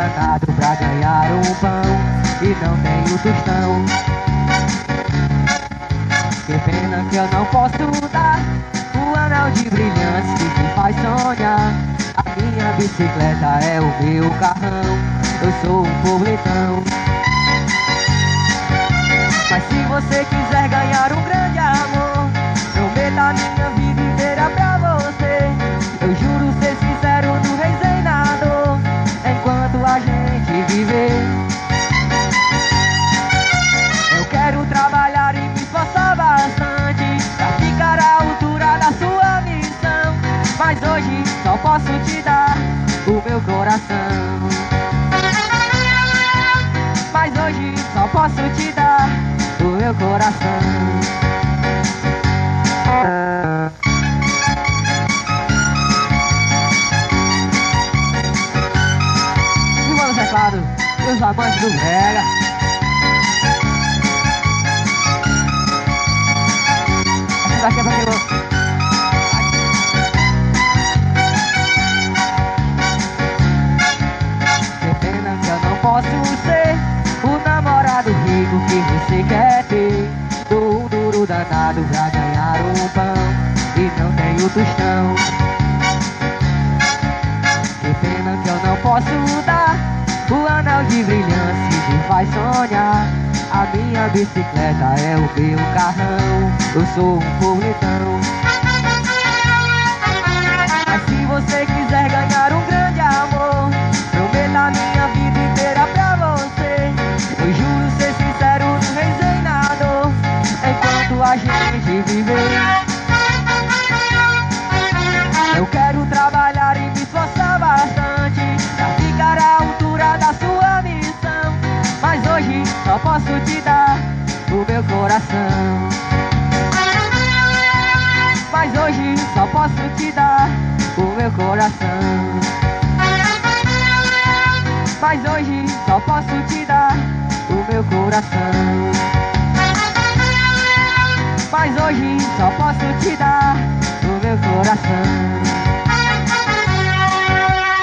danado pra ganhar um pão e não tenho tostão. Que pena que eu não posso dar o anel de brilhantes que me faz sonhar. A minha bicicleta é o meu carrão, eu sou um pobretão. Mas se você quiser ganhar um grande amor, prometa a minha vida inteira pra você. Eu juro ser sincero no resenador, enquanto a gente viver. Eu quero trabalhar e me esforçar bastante pra ficar à altura da sua missão. Mas hoje só posso te dar o meu coração. Mas hoje só posso te dar o meu coração. E mano teclado, meus amantes do brega. Essa daqui é pra quem não... Que pena que eu não posso ser o namorado rico que você quer ter. Dou um duro danado pra ganhar um pão e não tenho tostão. Que pena que eu não posso dar o anel de brilhantes que me faz sonhar. A minha bicicleta é o meu carrão, eu sou um pobretão. Mas se você quiser ganhar um grande amor, prometa a minha vida inteira pra você. Eu juro ser sincero no resenador, enquanto a gente viver. Eu quero trabalhar e me esforçar bastante pra ficar à altura da sua missão. Mas hoje só posso te dar o meu coração. Mas hoje só posso te dar o meu coração. Mas hoje só posso te dar o meu coração. Mas hoje só posso te dar o meu coração.